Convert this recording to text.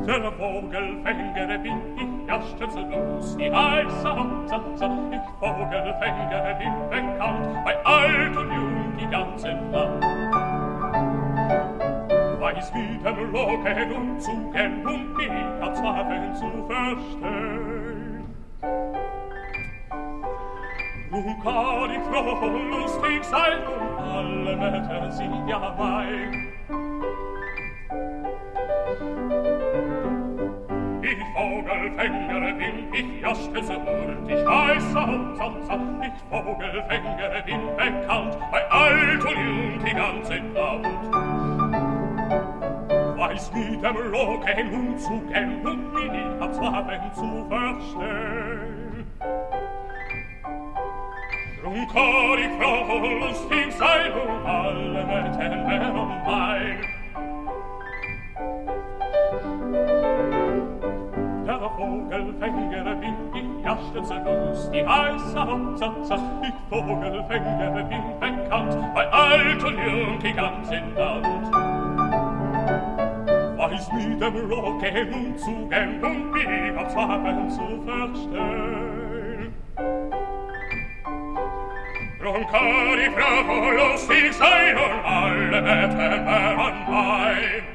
Der Vogelfänger bin ich, ja stütze los, die heiße Hauptsatze. Ich Vogelfänger bin bekannt, bei alt und jung die ganze Land. Weiß wie dem Locken und Zugen und mich als Waffen zu verstehen. Nun kann ich froh und lustig sein und alle Wetter sind ja mein. Ich Vogelfänger bin ich, ja stütze und ich weiß Hauptsatz. Ich Vogelfänger bin bekannt, bei alt und jung die ganze Land. Weiß wie dem Locken und Zugen und mich als Waffen zu verstehen. Drum kann ich froh und lustig sein und alle Wetten wären mein. Der Vogelfänger bin ich, ja stütze los, die heiße Hauptsatz. Ich Vogelfänger bin bekannt, bei alt und jung die ganze Land. Weiß mit dem Locken und Zugen und mich als Waffen zu verstehen. Drum kann ich froh und lustig sein und alle Wetten wären mein.